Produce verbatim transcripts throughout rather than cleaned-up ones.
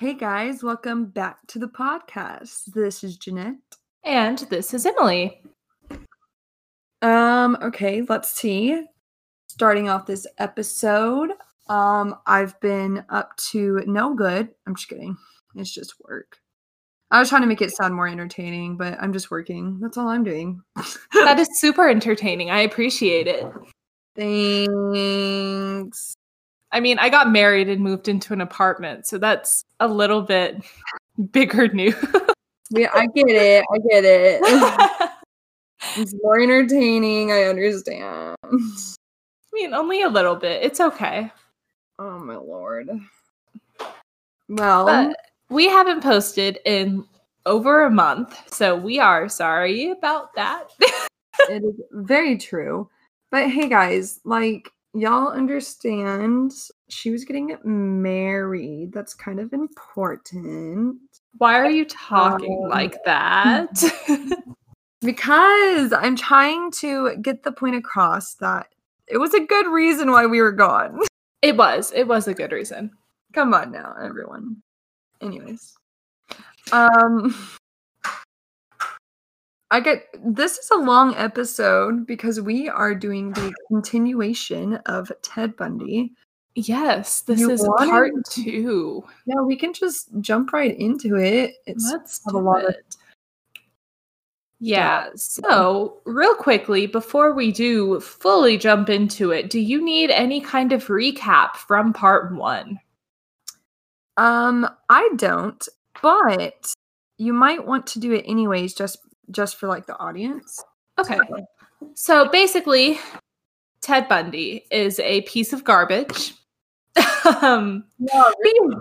Hey guys, welcome back to the podcast. This is Jeanette. And this is Emily. Um, okay, let's see. Starting off this episode, um, I've been up to no good. I'm just kidding. It's just work. I was trying to make it sound more entertaining, but I'm just working. That's all I'm doing. That is super entertaining. I appreciate it. Thanks. I mean, I got married and moved into an apartment, so that's a little bit bigger news. Yeah, I get it. I get it. It's more entertaining. I understand. I mean, only a little bit. It's okay. Oh my lord. Well, but we haven't posted in over a month, so we are sorry about that. It is very true. But hey guys, like, y'all understand she was getting married. That's kind of important. Why are you talking um, like that? Because I'm trying to get the point across that it was a good reason why we were gone. It was. It was a good reason. Come on now, everyone. Anyways. Um... I get this is a long episode because we are doing the continuation of Ted Bundy. Yes, this you is wanted, part two. Yeah, we can just jump right into it. It's Let's do a lot it. Of yeah, stuff. So real quickly, before we do fully jump into it, do you need any kind of recap from part one? Um, I don't, but you might want to do it anyways, just just for like the audience. Okay. So basically, Ted Bundy is a piece of garbage. um, yeah, really?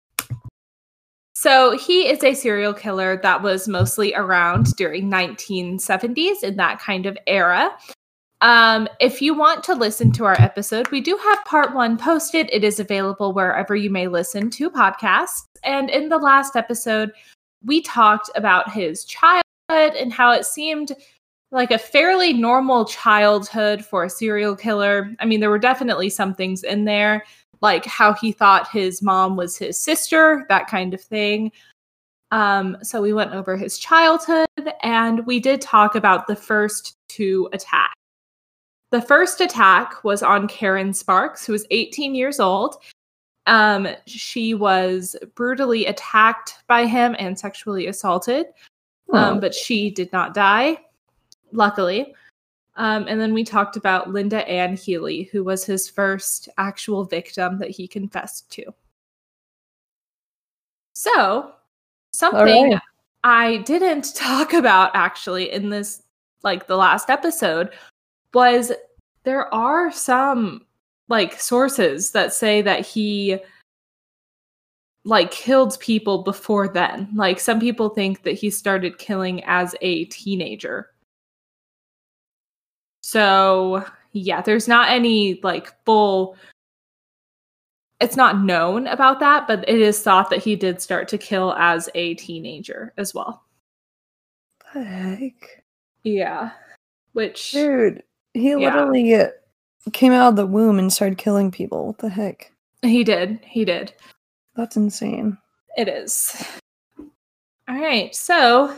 So he is a serial killer that was mostly around during nineteen seventies in that kind of era. Um, if you want to listen to our episode, we do have part one posted. It is available wherever you may listen to podcasts. And in the last episode, we talked about his childhood and how it seemed like a fairly normal childhood for a serial killer. I mean, there were definitely some things in there, like how he thought his mom was his sister, that kind of thing. Um, so we went over his childhood, and we did talk about the first two attacks. The first attack was on Karen Sparks, who was eighteen years old. Um, she was brutally attacked by him and sexually assaulted. Um, but she did not die, luckily. Um, and then we talked about Linda Ann Healy, who was his first actual victim that he confessed to. So, something right. I didn't talk about actually in this, like the last episode, was there are some like sources that say that he like killed people before then. Like some people think that he started killing as a teenager. So yeah, there's not any like full, it's not known about that, but it is thought that he did start to kill as a teenager as well. The heck? Yeah. Which dude, he yeah. literally came out of the womb and started killing people. What the heck? He did. He did. That's insane. It is. All right, so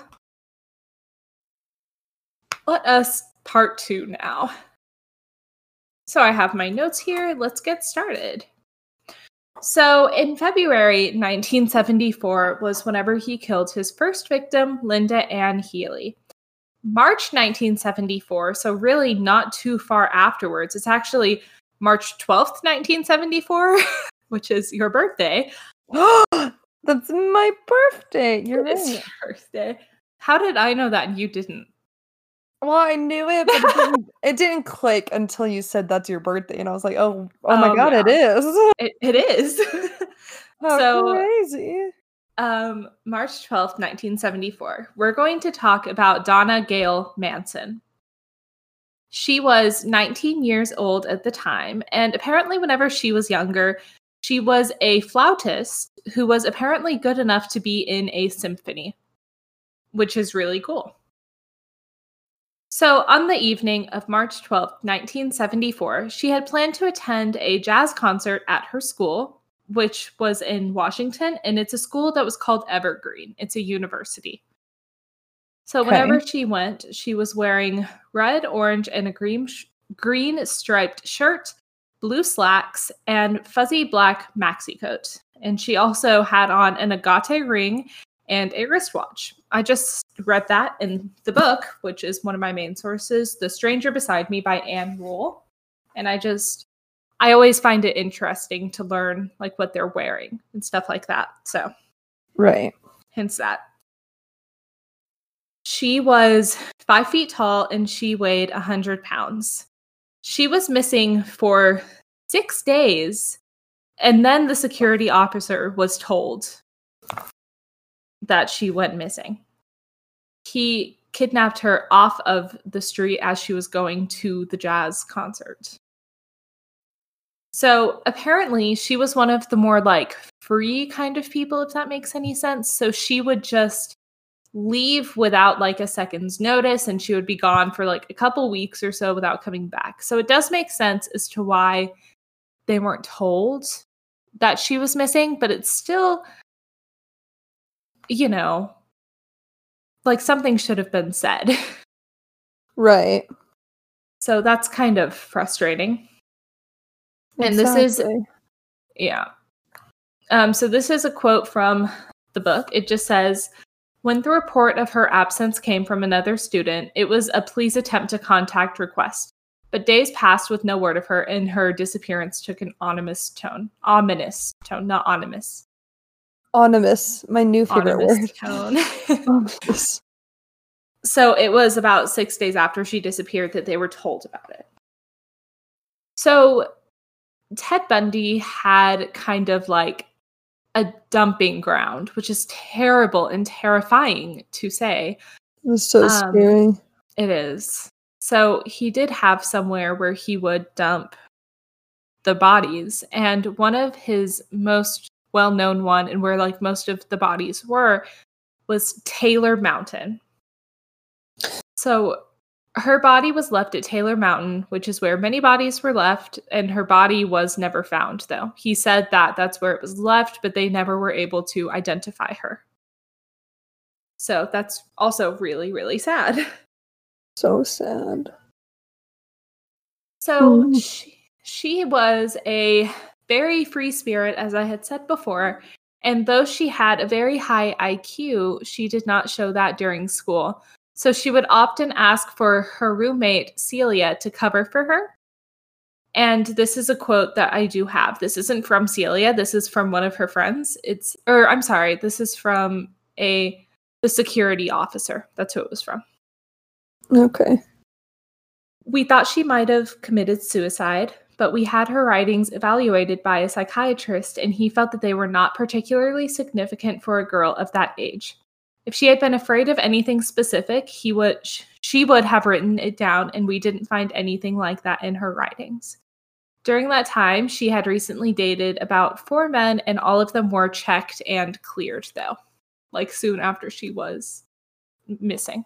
let us part two now. So I have my notes here. Let's get started. So in February nineteen seventy-four was whenever he killed his first victim, Linda Ann Healy. March nineteen seventy-four, so really not too far afterwards. It's actually March twelfth, nineteen seventy-four, which is your birthday. That's my birthday. You're right. It's your birthday. How did I know that and you didn't? Well, I knew it, but it didn't, it didn't click until you said that's your birthday, and I was like, "Oh, oh my um, god, yeah. it is! It, it is." How so crazy! Um, March twelfth, nineteen seventy-four. We're going to talk about Donna Gail Manson. She was nineteen years old at the time, and apparently, whenever she was younger, she was a flautist who was apparently good enough to be in a symphony, which is really cool. So on the evening of March twelfth, nineteen seventy-four, she had planned to attend a jazz concert at her school, which was in Washington, and it's a school that was called Evergreen. It's a university. So Okay. whenever she went, she was wearing red, orange, and a green sh- green striped shirt, blue slacks, and fuzzy black maxi coat. And she also had on an agate ring and a wristwatch. I just read that in the book, which is one of my main sources, The Stranger Beside Me by Anne Rule. And I just, I always find it interesting to learn like what they're wearing and stuff like that. So, right. hence that. She was five feet tall and she weighed one hundred pounds. She was missing for six days. And then the security officer was told that she went missing. He kidnapped her off of the street as she was going to the jazz concert. So apparently she was one of the more like free kind of people, if that makes any sense. So she would just leave without like a second's notice, and she would be gone for like a couple weeks or so without coming back. So it does make sense as to why they weren't told that she was missing, but it's still, you know, like something should have been said. Right. So that's kind of frustrating. And Exactly. this is, yeah. Um, so this is a quote from the book. It just says, when the report of her absence came from another student, it was a please attempt to contact request. But days passed with no word of her, and her disappearance took an ominous tone. Ominous tone, not ominous. Ominous, my new favorite Ominous word. tone. Ominous. So it was about six days after she disappeared that they were told about it. So Ted Bundy had kind of like a dumping ground, which is terrible and terrifying to say. It was so Um, scary. It is. So he did have somewhere where he would dump the bodies. And one of his most well-known one, and where like most of the bodies were, was Taylor Mountain. So her body was left at Taylor Mountain, which is where many bodies were left, and her body was never found, though. He said that that's where it was left, but they never were able to identify her. So that's also really, really sad. So sad. So Mm. she, she was a very free spirit, as I had said before, and though she had a very high I Q, she did not show that during school. So she would often ask for her roommate, Celia, to cover for her. And this is a quote that I do have. This isn't from Celia. This is from one of her friends. It's, or I'm sorry, this is from a the security officer. That's who it was from. Okay. We thought she might have committed suicide, but we had her writings evaluated by a psychiatrist, and he felt that they were not particularly significant for a girl of that age. If she had been afraid of anything specific, he would, she would have written it down, and we didn't find anything like that in her writings. During that time, she had recently dated about four men, and all of them were checked and cleared, though, like soon after she was missing.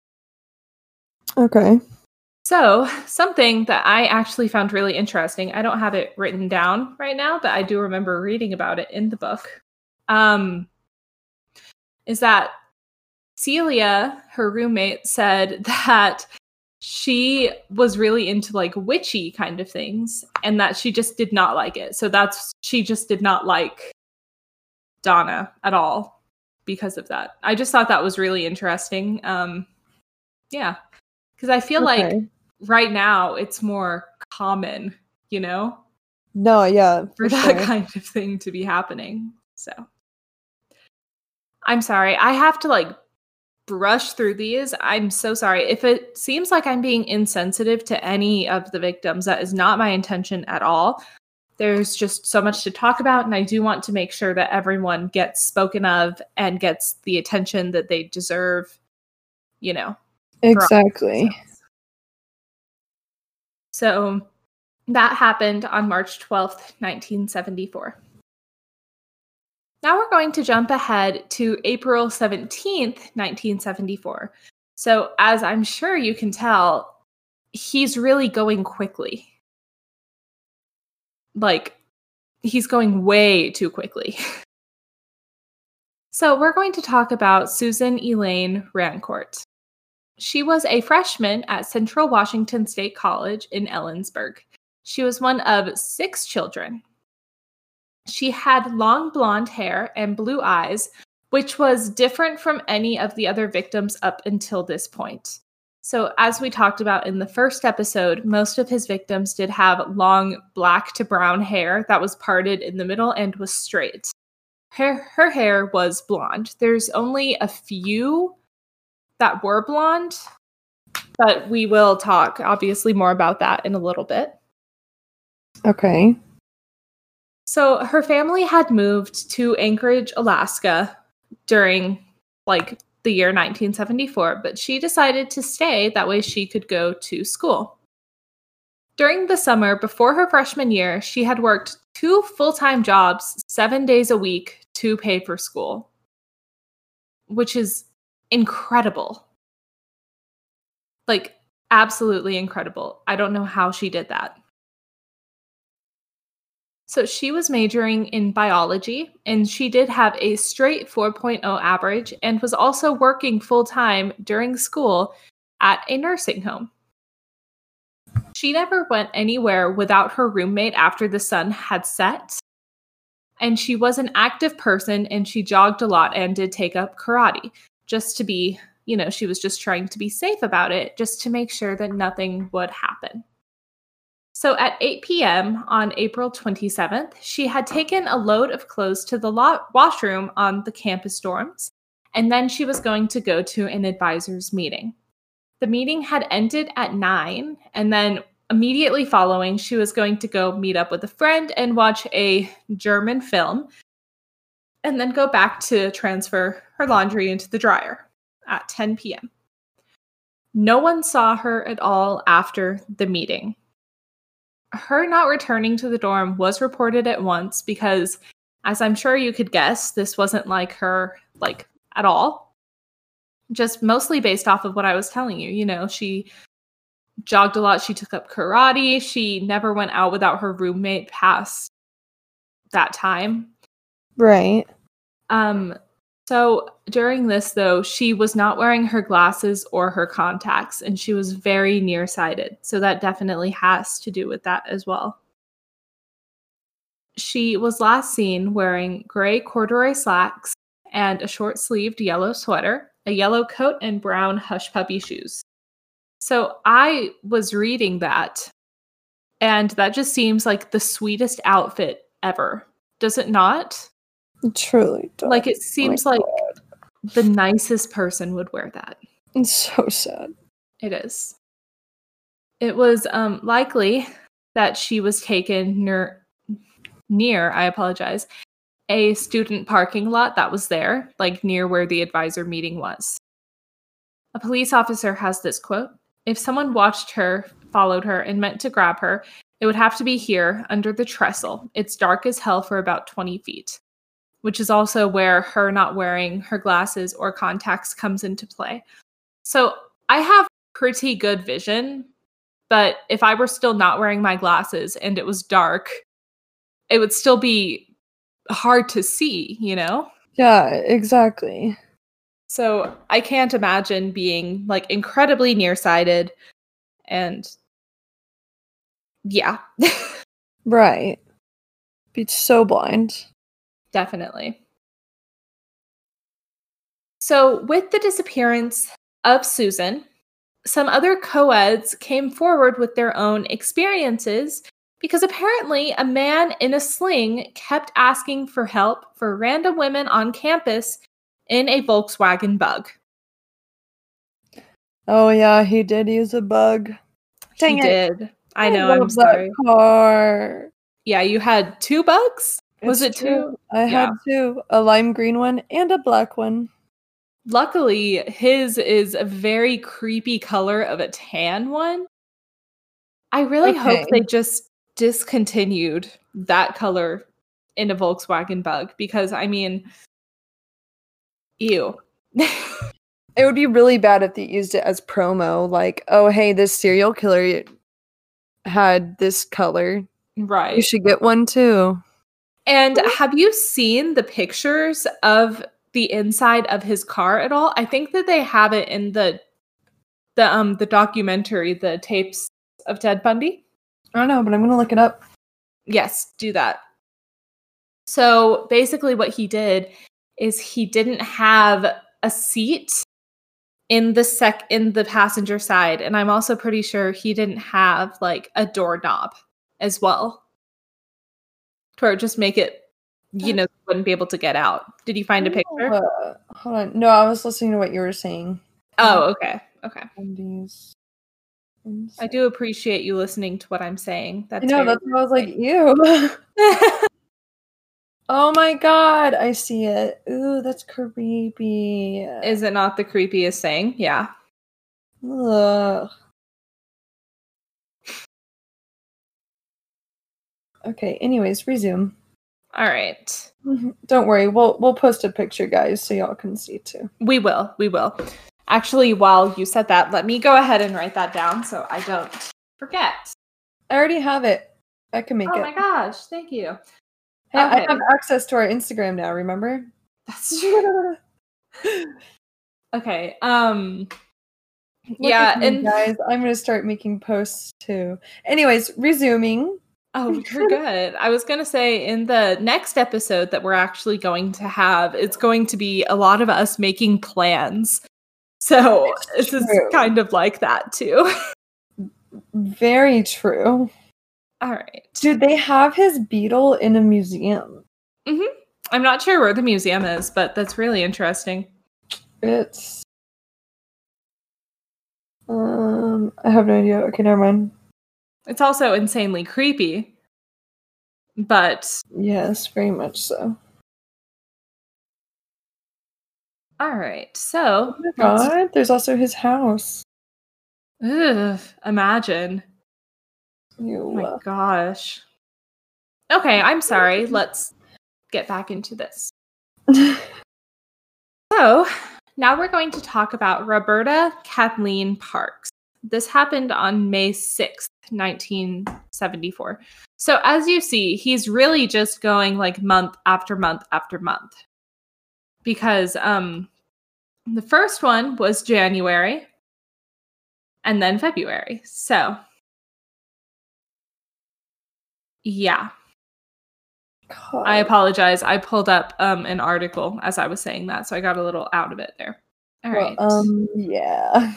Okay. So, something that I actually found really interesting, I don't have it written down right now, but I do remember reading about it in the book, um, is that Celia, her roommate, said that she was really into like witchy kind of things and that she just did not like it. So that's, she just did not like Donna at all because of that. I just thought that was really interesting. Um, yeah, because I feel Okay. like right now it's more common, you know, No, yeah, for for that sure. kind of thing to be happening. So I'm sorry. I have to like brush through these. I'm so sorry. If it seems like I'm being insensitive to any of the victims, that is not my intention at all. There's just so much to talk about, and I do want to make sure that everyone gets spoken of and gets the attention that they deserve, you know. Exactly. So that happened on March twelfth, nineteen seventy-four. Now we're going to jump ahead to April seventeenth, nineteen seventy-four. So as I'm sure you can tell, he's really going quickly. Like, he's going way too quickly. So we're going to talk about Susan Elaine Rancourt. She was a freshman at Central Washington State College in Ellensburg. She was one of six children. She had long blonde hair and blue eyes, which was different from any of the other victims up until this point. So as we talked about in the first episode, most of his victims did have long black to brown hair that was parted in the middle and was straight. Her, her hair was blonde. There's only a few that were blonde, but we will talk obviously more about that in a little bit. Okay. So her family had moved to Anchorage, Alaska during like the year nineteen seventy-four, but she decided to stay. That way she could go to school. During the summer before her freshman year, she had worked two full-time jobs, seven days a week to pay for school, which is incredible. Like, absolutely incredible. I don't know how she did that. So she was majoring in biology, and she did have a straight four point oh average and was also working full-time during school at a nursing home. She never went anywhere without her roommate after the sun had set, and she was an active person, and she jogged a lot and did take up karate just to be, you know, she was just trying to be safe about it, just to make sure that nothing would happen. So at eight p.m. on April twenty-seventh, she had taken a load of clothes to the lo- washroom on the campus dorms, and then she was going to go to an advisor's meeting. The meeting had ended at nine, and then immediately following, she was going to go meet up with a friend and watch a German film, and then go back to transfer her laundry into the dryer at ten p.m. No one saw her at all after the meeting. Her not returning to the dorm was reported at once because, as I'm sure you could guess, this wasn't like her, like, at all. Just mostly based off of what I was telling you. You know, she jogged a lot. She took up karate. She never went out without her roommate past that time. Right. Um, so during this, though, she was not wearing her glasses or her contacts, and she was very nearsighted. So that definitely has to do with that as well. She was last seen wearing gray corduroy slacks and a short-sleeved yellow sweater, a yellow coat, and brown hush puppy shoes. So I was reading that, and that just seems like the sweetest outfit ever. Does it not? It truly does. Like, it seems oh like God. The nicest person would wear that. It's so sad. It is. It was um, likely that she was taken near, near, I apologize, a student parking lot that was there, like near where the advisor meeting was. A police officer has this quote: "If someone watched her, followed her, and meant to grab her, it would have to be here under the trestle. It's dark as hell for about twenty feet. Which is also where her not wearing her glasses or contacts comes into play. So I have pretty good vision, but if I were still not wearing my glasses and it was dark, it would still be hard to see, you know? Yeah, exactly. So I can't imagine being like incredibly nearsighted and yeah. Right. Be so blind. Definitely. So with the disappearance of Susan, some other co-eds came forward with their own experiences because apparently a man in a sling kept asking for help for random women on campus in a Volkswagen Bug. Oh yeah, he did use a bug. Dang he it. did. I, I know, love I'm sorry. That car. Yeah, you had two bugs? Was It's it two? True. I yeah. had two. A lime green one and a black one. Luckily, his is a very creepy color of a tan one. I really okay. hope they just discontinued that color in a Volkswagen Bug because, I mean, ew. It would be really bad if they used it as promo. Like, oh, hey, this serial killer had this color. Right. You should get one too. And have you seen the pictures of the inside of his car at all? I think that they have it in the the um the documentary, the tapes of Ted Bundy. I don't know, but I'm gonna look it up. Yes, do that. So basically what he did is he didn't have a seat in the sec in the passenger side, and I'm also pretty sure he didn't have like a doorknob as well. To just make it, you know, wouldn't be able to get out. Did you find a picture? Uh, hold on. No, I was listening to what you were saying. Oh, okay. Okay. Bundy's I do appreciate you listening to what I'm saying. That's I know, very that's why I was like, ew. Oh my god, I see it. Ooh, that's creepy. Is it not the creepiest thing? Yeah. Ugh. Okay, anyways, resume. All right. Don't worry, we'll we'll post a picture, guys, so y'all can see too. We will. We will. Actually, while you said that, let me go ahead and write that down so I don't forget. I already have it. I can make oh it. Oh my gosh, thank you. Hey, okay. I have access to our Instagram now, remember? That's true. Okay. Um Look yeah, me, and guys, I'm gonna start making posts too. Anyways, resuming. Oh, you're good. I was going to say in the next episode that we're actually going to have, it's going to be a lot of us making plans. So this is kind of like that too. Very true. All right. Dude, they have his beetle in a museum. Mm-hmm. I'm not sure where the museum is, but that's really interesting. It's... Um, I have no idea. Okay, never mind. It's also insanely creepy, but... Yes, very much so. All right, so... Oh my god, there's also his house. Ugh, imagine. Ew. Oh my gosh. Okay, I'm sorry. Let's get back into this. So, now we're going to talk about Roberta Kathleen Parks. This happened on May sixth, nineteen seventy-four. So as you see, he's really just going like month after month after month. Because um, the first one was January and then February. So, yeah. God. I apologize. I pulled up um, an article as I was saying that, so I got a little out of it there. All well, right. Um, yeah.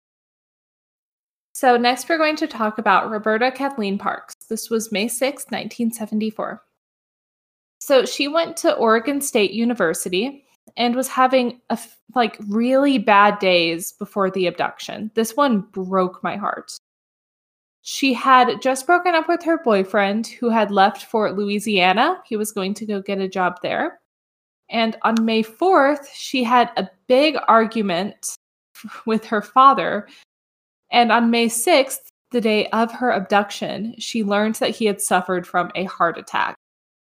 So next we're going to talk about Roberta Kathleen Parks. This was May sixth, nineteen seventy-four. So she went to Oregon State University and was having a, like really bad days before the abduction. This one broke my heart. She had just broken up with her boyfriend who had left for Louisiana. He was going to go get a job there. And on May fourth, she had a big argument with her father. And on May sixth, the day of her abduction, she learned that he had suffered from a heart attack.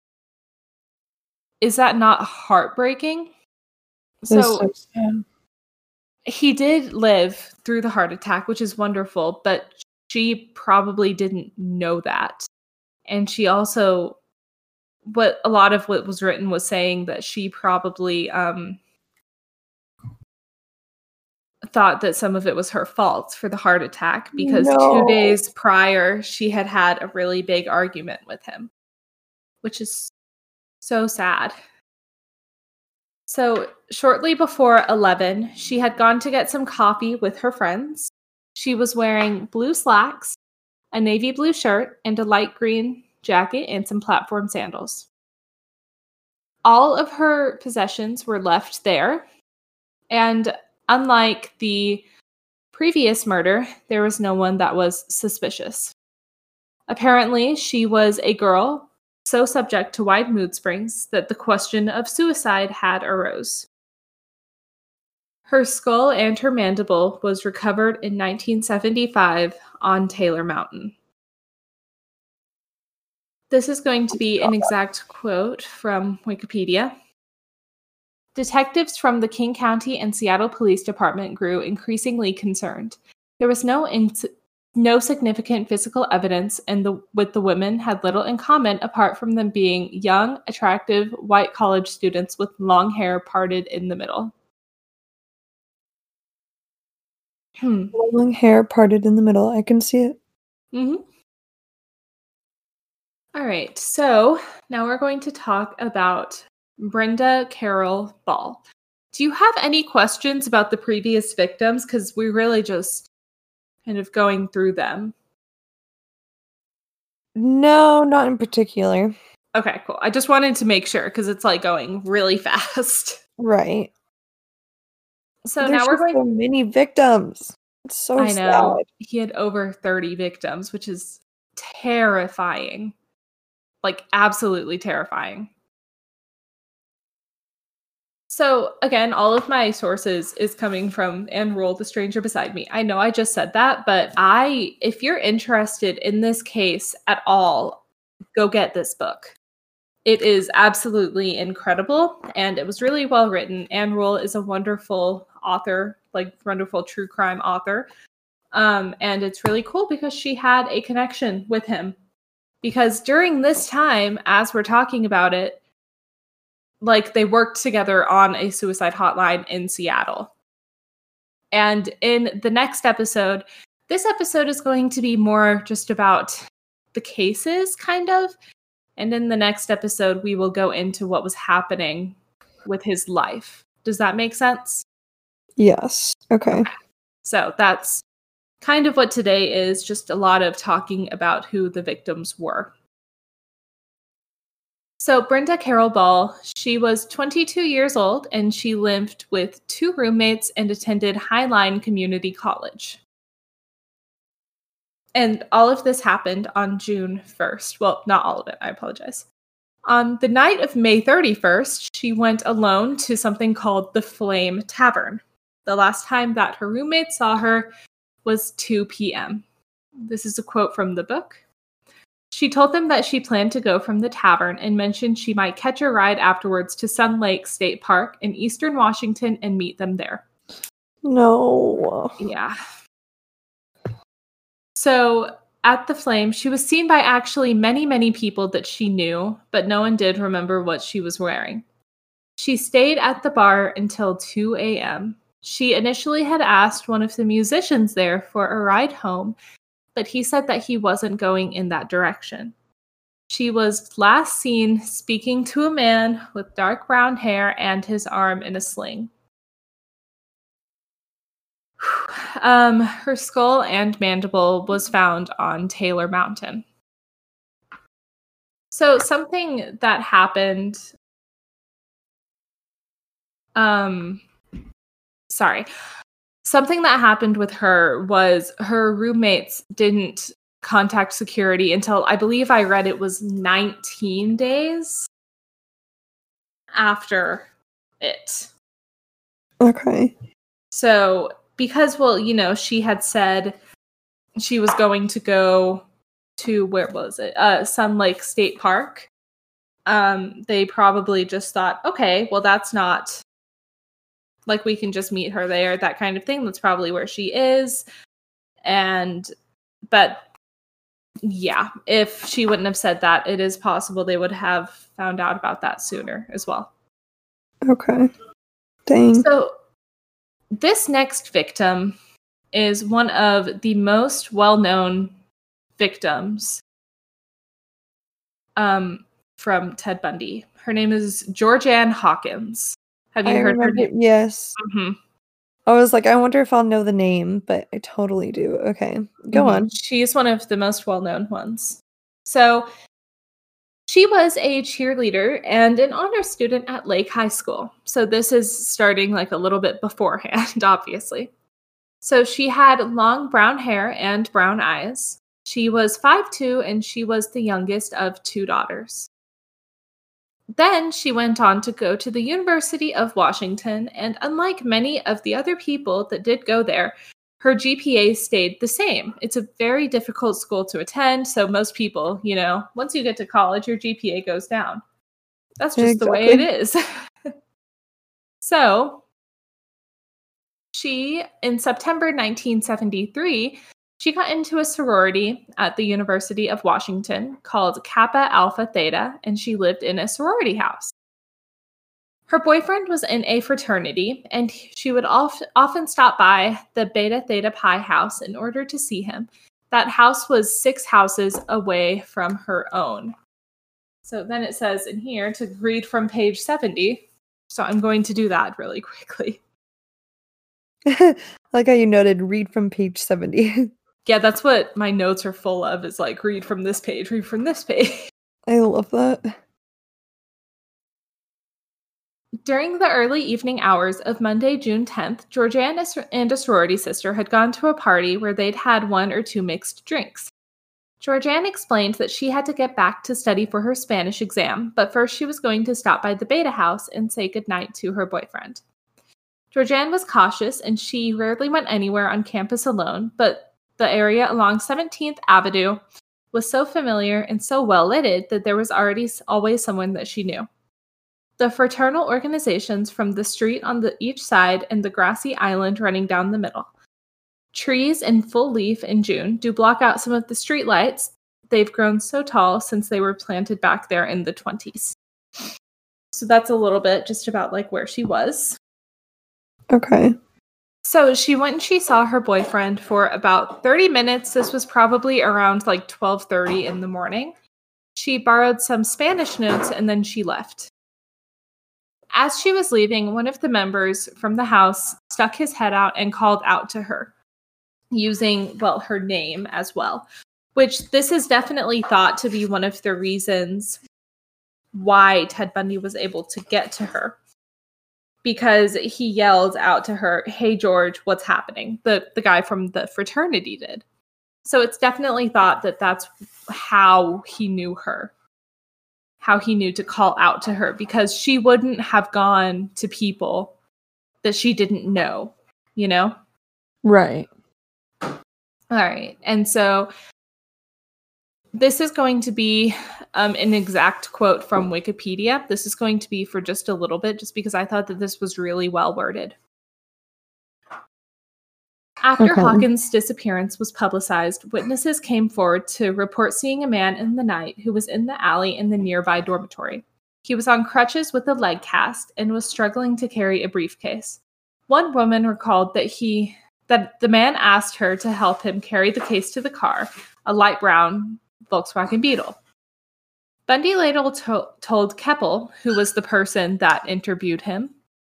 Is that not heartbreaking? So, so sad. He did live through the heart attack, which is wonderful, but she probably didn't know that. And she also, what a lot of what was written was saying that she probably um, thought that some of it was her fault for the heart attack because no. two days prior, she had had a really big argument with him, which is so sad. So shortly before eleven, she had gone to get some coffee with her friends. She was wearing blue slacks, a navy blue shirt, and a light green jacket and some platform sandals. All of her possessions were left there, and unlike the previous murder, there was no one that was suspicious. Apparently, she was a girl so subject to wide mood springs that the question of suicide had arose. Her skull and her mandible was recovered in nineteen seventy-five on Taylor Mountain. This is going to be an exact quote from Wikipedia. Detectives from the King County and Seattle Police Department grew increasingly concerned. There was no ins- no significant physical evidence, and the, with the women had little in common apart from them being young, attractive, white college students with long hair parted in the middle. Hmm. Long hair parted in the middle. I can see it. Mm-hmm. All right, so now we're going to talk about Brenda Carroll Ball. Do you have any questions about the previous victims? Because we're really just kind of going through them. No, not in particular. Okay, cool. I just wanted to make sure because it's like going really fast. Right. So There's now we're just going. so many victims. It's so I know sad. he had over thirty victims, which is terrifying. Like absolutely terrifying. So again, all of my sources is coming from Ann Rule, The Stranger Beside Me. I know I just said that, but I, if you're interested in this case at all, go get this book. It is absolutely incredible, and it was really well written. Ann Rule is a wonderful author, like wonderful true crime author. Um, and it's really cool because she had a connection with him. Because during this time, as we're talking about it, like they worked together on a suicide hotline in Seattle. And in the next episode, this episode is going to be more just about the cases, kind of. And in the next episode, we will go into what was happening with his life. Does that make sense? Yes. Okay. Okay. So that's kind of what today is, just a lot of talking about who the victims were. So Brenda Carroll Ball, she was twenty-two years old, and she lived with two roommates and attended Highline Community College. And all of this happened on June first. Well, not all of it. I apologize. On the night of May thirty-first, she went alone to something called the Flame Tavern. The last time that her roommate saw her was two p.m. This is a quote from the book. She told them that she planned to go from the tavern and mentioned she might catch a ride afterwards to Sun Lake State Park in eastern Washington and meet them there. No. Yeah. So at the Flame, she was seen by actually many, many people that she knew, but no one did remember what she was wearing. She stayed at the bar until two a.m. She initially had asked one of the musicians there for a ride home, but he said that he wasn't going in that direction. She was last seen speaking to a man with dark brown hair and his arm in a sling. Um, her skull and mandible was found on Taylor Mountain. So something that happened, um, sorry, something that happened with her was her roommates didn't contact security until, I believe I read it was nineteen days after it. Okay. So because, well, you know, she had said she was going to go to, where was it? Uh, Sun Lake State Park. Um, they probably just thought, okay, well, that's not, like, we can just meet her there, that kind of thing. That's probably where she is. And, but yeah, if she wouldn't have said that, it is possible they would have found out about that sooner as well. Okay. Dang. So this next victim is one of the most well-known victims um, from Ted Bundy. Her name is Georgianne Hawkins. Have you I heard remember, her name? yes. Mm-hmm. I was like, I wonder if I'll know the name, but I totally do. Okay, go Mm-hmm. on. She's one of the most well-known ones. So she was a cheerleader and an honor student at Lake High School. So this is starting like a little bit beforehand, obviously. So she had long brown hair and brown eyes. She was five foot two and she was the youngest of two daughters. Then she went on to go to the University of Washington, and unlike many of the other people that did go there, her G P A stayed the same. It's a very difficult school to attend, so most people, you know, once you get to college, your G P A goes down. That's just exactly the way it is. So she, in September nineteen seventy-three, She got into a sorority at the University of Washington called Kappa Alpha Theta, and she lived in a sorority house. Her boyfriend was in a fraternity, and she would oft- often stop by the Beta Theta Pi house in order to see him. That house was six houses away from her own. So then it says in here to read from page seventy. So I'm going to do that really quickly. Like how you noted, read from page seventy. Yeah, that's what my notes are full of, is like, read from this page, read from this page. I love that. During the early evening hours of Monday, June tenth, Georgianne and a sorority sister had gone to a party where they'd had one or two mixed drinks. Georgianne explained that she had to get back to study for her Spanish exam, but first she was going to stop by the Beta house and say goodnight to her boyfriend. Georgianne was cautious, and she rarely went anywhere on campus alone, but the area along seventeenth Avenue was so familiar and so well lighted that there was already always someone that she knew. The fraternal organizations from the street on the each side and the grassy island running down the middle. Trees in full leaf in June do block out some of the street lights. They've grown so tall since they were planted back there in the twenties. So that's a little bit just about like where she was. Okay. So she went and she saw her boyfriend for about thirty minutes. This was probably around like twelve thirty in the morning. She borrowed some Spanish notes and then she left. As she was leaving, one of the members from the house stuck his head out and called out to her, using, well, her name as well, which this is definitely thought to be one of the reasons why Ted Bundy was able to get to her. Because he yelled out to her, "Hey, George, what's happening?" The, the guy from the fraternity did. So it's definitely thought that that's how he knew her. How he knew to call out to her, because she wouldn't have gone to people that she didn't know, you know? Right. All right. And so this is going to be um, an exact quote from Wikipedia. This is going to be for just a little bit, just because I thought that this was really well worded. After Okay. Hawkins' disappearance was publicized, witnesses came forward to report seeing a man in the night who was in the alley in the nearby dormitory. He was on crutches with a leg cast and was struggling to carry a briefcase. One woman recalled that he that the man asked her to help him carry the case to the car, a light brown Volkswagen Beetle. Bundy later to- told Keppel, who was the person that interviewed him,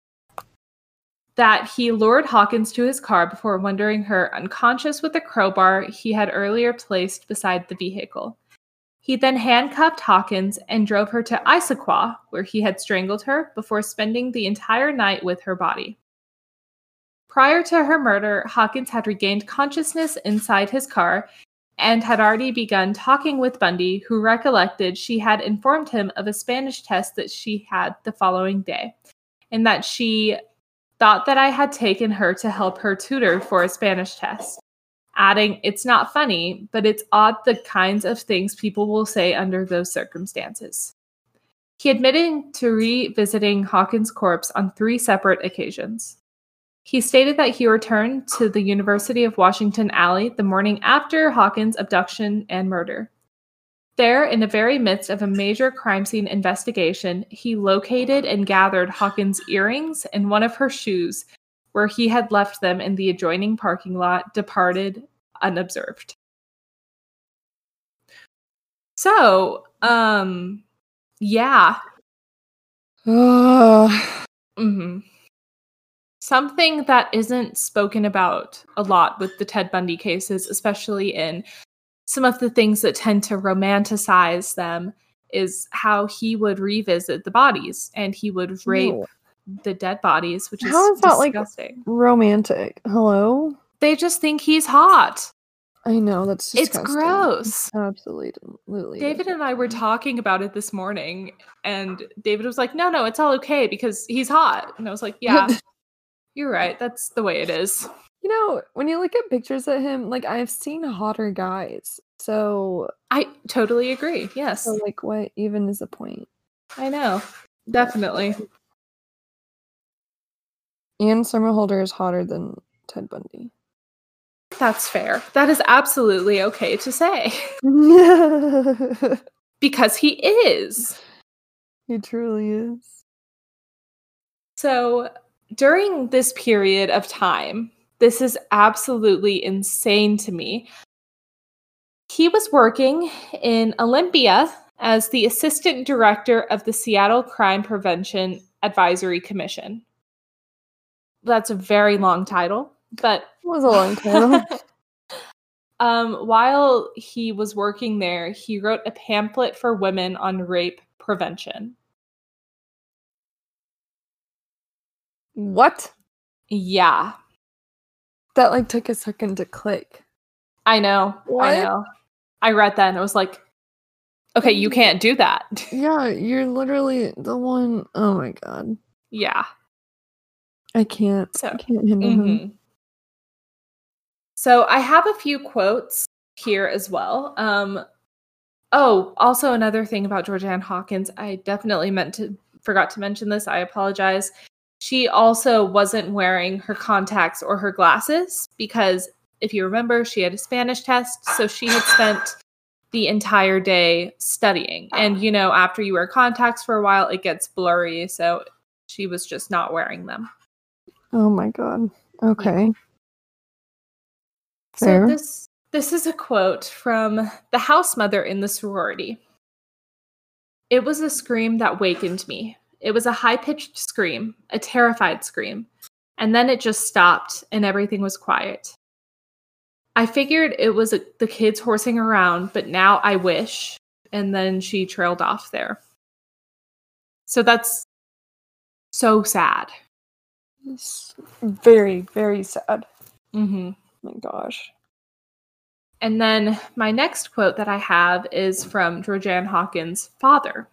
that he lured Hawkins to his car before rendering her unconscious with a crowbar he had earlier placed beside the vehicle. He then handcuffed Hawkins and drove her to Issaquah, where he had strangled her, before spending the entire night with her body. Prior to her murder, Hawkins had regained consciousness inside his car and had already begun talking with Bundy, who recollected she had informed him of a Spanish test that she had the following day, and that she thought that I had taken her to help her tutor for a Spanish test, adding, "It's not funny, but it's odd the kinds of things people will say under those circumstances." He admitted to revisiting Hawkins' corpse on three separate occasions. He stated that he returned to the University of Washington alley the morning after Hawkins' abduction and murder. There, in the very midst of a major crime scene investigation, he located and gathered Hawkins' earrings and one of her shoes, where he had left them in the adjoining parking lot, departed unobserved. So, um, yeah. mm-hmm. Something that isn't spoken about a lot with the Ted Bundy cases, especially in some of the things that tend to romanticize them, is how he would revisit the bodies and he would rape No. the dead bodies, which is, How is that, like, disgusting. Romantic? Hello? They just think he's hot. I know, that's disgusting. It's gross. Absolutely. absolutely David and I were talking about it this morning, and David was like, no, no, it's all okay because he's hot. And I was like, yeah, you're right. That's the way it is. You know, when you look at pictures of him, like, I've seen hotter guys. So I totally agree. Yes. So, like, what even is the point? I know. Definitely. Ian Somerhalder is hotter than Ted Bundy. That's fair. That is absolutely okay to say. Because he is. He truly is. So during this period of time, this is absolutely insane to me. He was working in Olympia as the assistant director of the Seattle Crime Prevention Advisory Commission. That's a very long title, but It was a long title. um, while he was working there, he wrote a pamphlet for women on rape prevention. What? Yeah. That like took a second to click. I know. What? I know. I read that and I was like, okay, you can't do that. Yeah, you're literally the one. Oh my god. Yeah. I can't. So, I can't handle mm-hmm. him. So I have a few quotes here as well. Um, oh, also another thing about Georgianne Hawkins, I definitely meant to forgot to mention this. I apologize. She also wasn't wearing her contacts or her glasses because, if you remember, she had a Spanish test, so she had spent the entire day studying. And, you know, after you wear contacts for a while, it gets blurry, so she was just not wearing them. Oh my god. Okay. So Fair. this this is a quote from the house mother in the sorority. It was a scream that wakened me. It was a high-pitched scream, a terrified scream. And then it just stopped and everything was quiet. I figured it was a, the kids horsing around, but now I wish. And then she trailed off there. So that's so sad. It's very, very sad. Mm-hmm. Oh my gosh. And then my next quote that I have is from Georgianne Hawkins' father.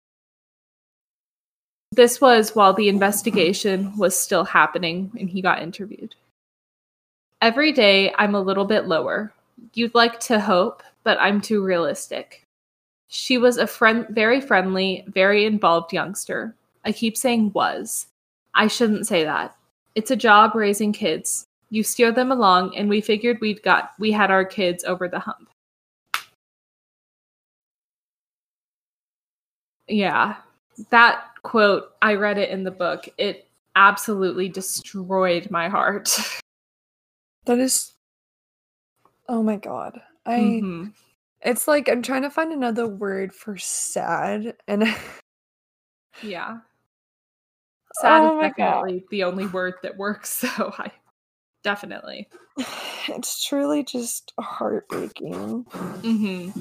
This was while the investigation was still happening and he got interviewed. Every day, I'm a little bit lower. You'd like to hope, but I'm too realistic. She was a friend, very friendly, very involved youngster. I keep saying was. I shouldn't say that. It's a job raising kids. You steer them along, and we figured we'd got we had our kids over the hump. Yeah, that quote, I read it in the book. It absolutely destroyed my heart. That is. Oh my god. I. Mm-hmm. It's like I'm trying to find another word for sad, and Yeah. Sad oh is my definitely god. the only word that works, so I definitely. It's truly just heartbreaking. Mm-hmm.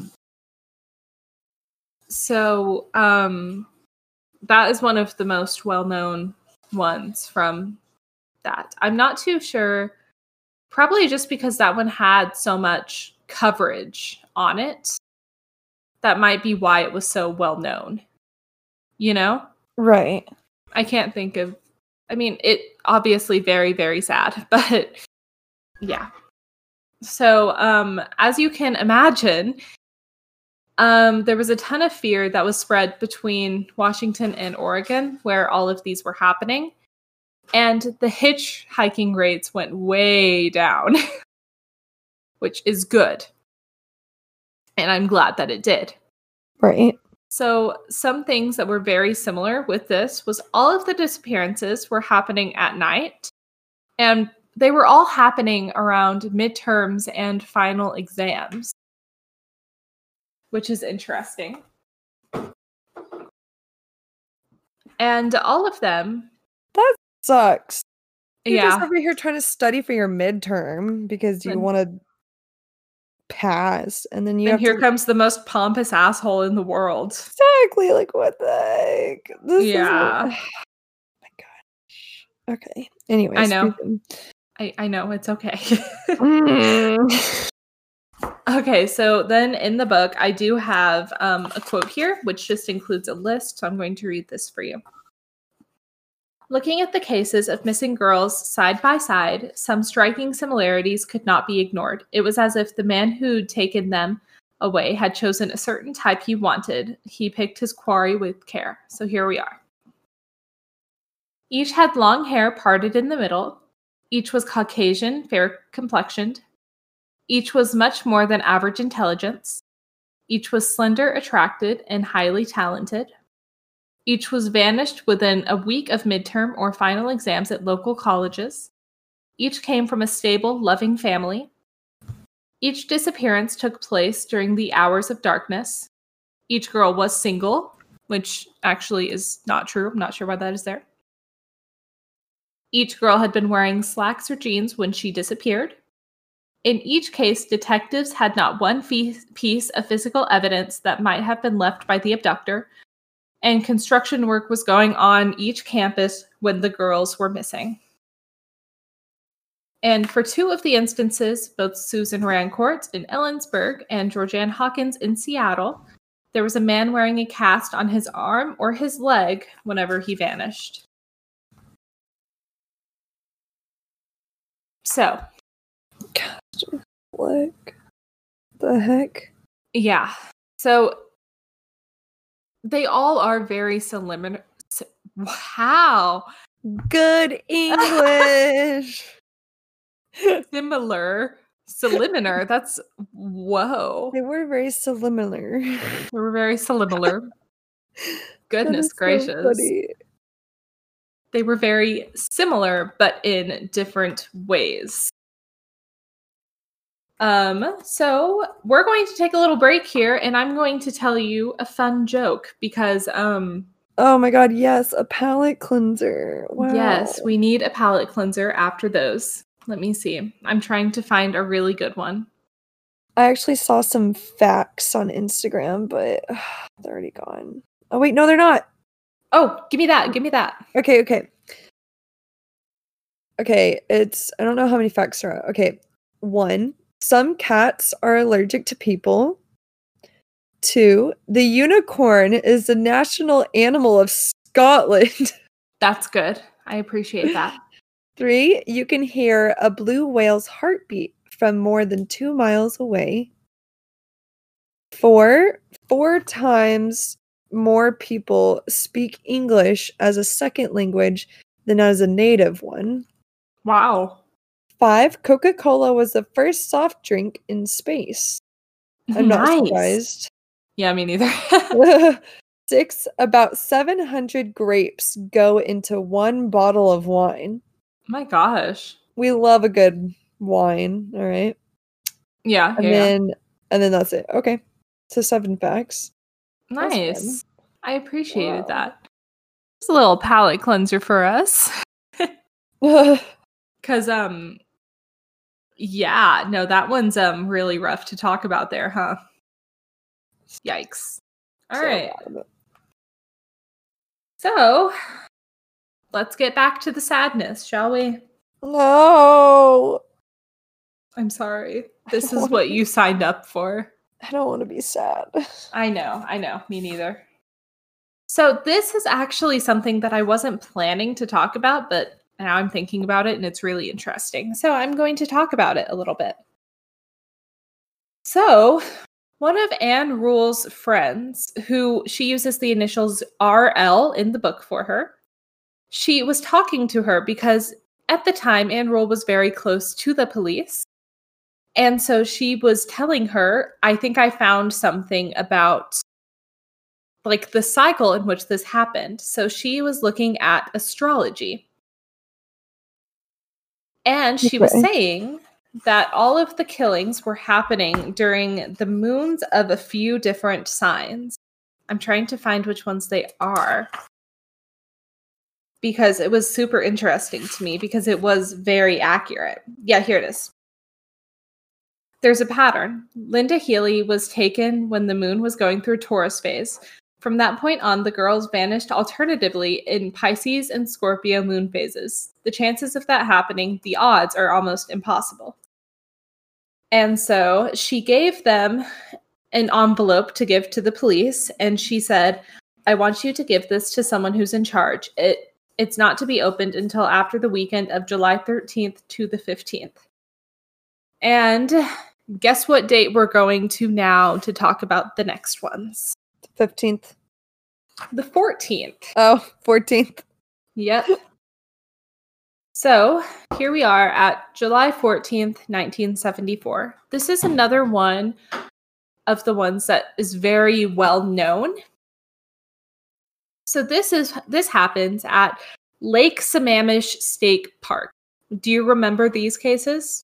So, um, that is one of the most well-known ones from that. I'm not too sure, probably just because that one had so much coverage on it. That might be why it was so well-known. You know? Right. I can't think of, I mean, it obviously very, very sad, but yeah. So, um, as you can imagine, um, there was a ton of fear that was spread between Washington and Oregon, where all of these were happening. And the hitchhiking rates went way down, which is good. And I'm glad that it did. Right. So some things that were very similar with this was all of the disappearances were happening at night. And they were all happening around midterms and final exams, which is interesting. And all of them. That sucks. You're yeah. just over here trying to study for your midterm because you And- want to pass, and then you and have here to... comes the most pompous asshole in the world. Exactly. Like, what the heck? This yeah. is... Oh my gosh. Okay. Anyways. I know. I, I know. It's okay. mm. Okay, so then in the book, I do have um, a quote here, which just includes a list. So I'm going to read this for you. Looking at the cases of missing girls side by side, some striking similarities could not be ignored. It was as if the man who'd taken them away had chosen a certain type he wanted. He picked his quarry with care. So here we are. Each had long hair parted in the middle. Each was Caucasian, fair complexioned. Each was much more than average intelligence. Each was slender, attracted, and highly talented. Each was vanished within a week of midterm or final exams at local colleges. Each came from a stable, loving family. Each disappearance took place during the hours of darkness. Each girl was single, which actually is not true. I'm not sure why that is there. Each girl had been wearing slacks or jeans when she disappeared. In each case, detectives had not one fe- piece of physical evidence that might have been left by the abductor, and construction work was going on each campus when the girls were missing. And for two of the instances, both Susan Rancourt in Ellensburg and Georgianne Hawkins in Seattle, there was a man wearing a cast on his arm or his leg whenever he vanished. So. Cast on his leg? The heck? Yeah. So they all are very similar. Wow. Good English. Similar. Similar. That's whoa. They were very similar. They were very similar. Goodness gracious. So funny. They were very similar, but in different ways. Um, so we're going to take a little break here, and I'm going to tell you a fun joke because, um, oh my god, yes, a palate cleanser. Wow. Yes, we need a palate cleanser after those. Let me see. I'm trying to find a really good one. I actually saw some facts on Instagram, but uh, they're already gone. Oh, wait, no, they're not. Oh, give me that. Give me that. Okay, okay. Okay, it's, I don't know how many facts there are. Okay, one, some cats are allergic to people. Two, the unicorn is the national animal of Scotland. That's good. I appreciate that. Three, you can hear a blue whale's heartbeat from more than two miles away. Four, four times more people speak English as a second language than as a native one. Wow. Five, Coca-Cola was the first soft drink in space. I'm nice. not surprised. Yeah, me neither. Six, about seven hundred grapes go into one bottle of wine. My gosh. We love a good wine, all right? Yeah, and yeah, then yeah. and then that's it. Okay. So seven facts. Nice. I appreciated Wow. that. It's a little palate cleanser for us. Cause um yeah, no, that one's um really rough to talk about there, huh? Yikes. All so right. So let's get back to the sadness, shall we? No. I'm sorry. This is what you signed up for. I don't want to be sad. I know, I know. Me neither. So this is actually something that I wasn't planning to talk about, but now I'm thinking about it and it's really interesting. So I'm going to talk about it a little bit. So one of Anne Rule's friends, who she uses the initials R L in the book for her, she was talking to her because at the time Anne Rule was very close to the police. And so she was telling her, I think I found something about like the cycle in which this happened. So she was looking at astrology. And she okay. was saying that all of the killings were happening during the moons of a few different signs. I'm trying to find which ones they are, because it was super interesting to me because it was very accurate. Yeah, here it is. There's a pattern. Linda Healy was taken when the moon was going through Taurus phase. From that point on, the girls vanished alternatively in Pisces and Scorpio moon phases. The chances of that happening, the odds, are almost impossible. And so she gave them an envelope to give to the police, and she said, I want you to give this to someone who's in charge. It It's not to be opened until after the weekend of July thirteenth to the fifteenth. And guess what date we're going to now to talk about the next ones? fifteenth. The fourteenth. Oh, fourteenth. Yep. So here we are at July fourteenth, nineteen seventy-four. This is another one of the ones that is very well known. So this is this happens at Lake Sammamish State Park. Do you remember these cases?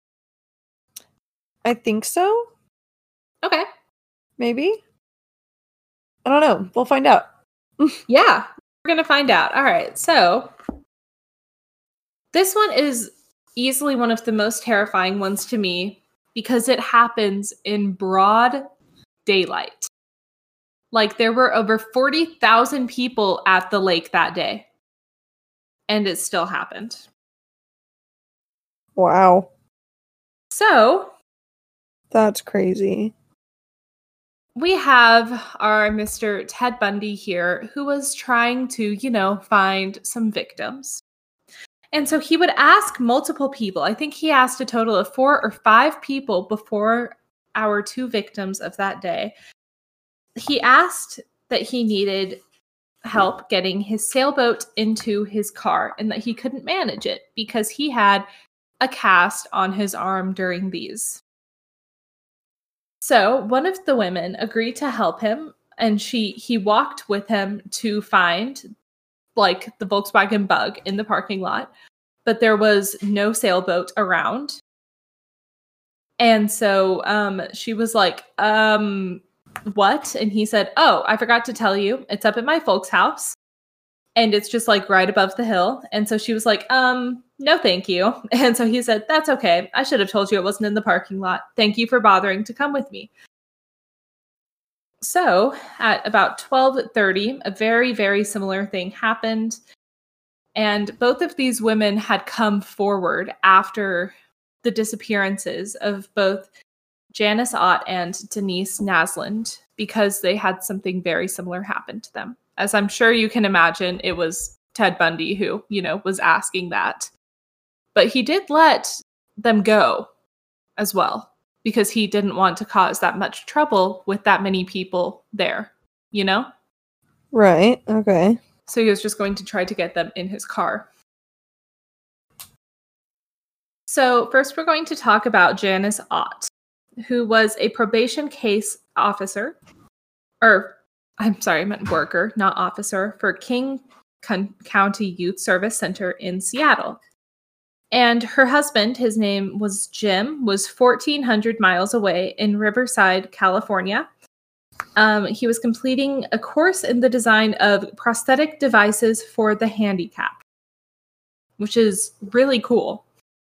I think so. Okay. Maybe. I don't know. We'll find out. Yeah, we're going to find out. All right. So this one is easily one of the most terrifying ones to me because it happens in broad daylight. Like, there were over forty thousand people at the lake that day, and it still happened. Wow. So that's crazy. We have our Mister Ted Bundy here, who was trying to, you know, find some victims. And so he would ask multiple people. I think he asked a total of four or five people before our two victims of that day. He asked that he needed help getting his sailboat into his car and that he couldn't manage it because he had a cast on his arm during these. So one of the women agreed to help him, and she he walked with him to find like the Volkswagen Bug in the parking lot, but there was no sailboat around. And so um, she was like, um, what? And he said, oh, I forgot to tell you, it's up at my folks' house. And it's just like right above the hill. And so she was like, um, no, thank you. And so he said, that's okay. I should have told you it wasn't in the parking lot. Thank you for bothering to come with me. So at about twelve thirty, a very, very similar thing happened. And both of these women had come forward after the disappearances of both Janice Ott and Denise Naslund because they had something very similar happen to them. As I'm sure you can imagine, it was Ted Bundy who, you know, was asking that. But he did let them go as well because he didn't want to cause that much trouble with that many people there, you know? Right. Okay. So he was just going to try to get them in his car. So first we're going to talk about Janice Ott, who was a probation case officer, or I'm sorry, I meant worker, not officer, for King Con- County Youth Service Center in Seattle. And her husband, his name was Jim, was fourteen hundred miles away in Riverside, California. Um, he was completing a course in the design of prosthetic devices for the handicapped, which is really cool.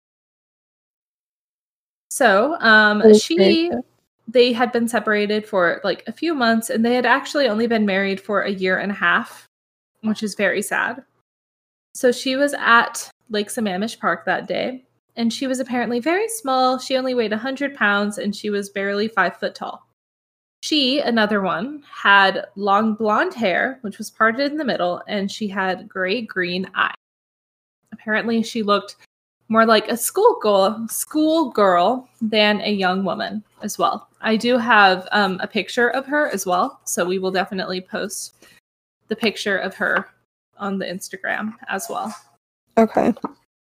So um, Okay. she, they had been separated for like a few months, and they had actually only been married for a year and a half, which is very sad. So she was at Lake Sammamish Park that day, and she was apparently very small. She only weighed one hundred pounds, and she was barely five foot tall. She, another one, had long blonde hair, which was parted in the middle, and she had gray-green eyes. Apparently, she looked more like a schoolgirl, schoolgirl than a young woman as well. I do have um, a picture of her as well, so we will definitely post the picture of her on the Instagram as well. Okay.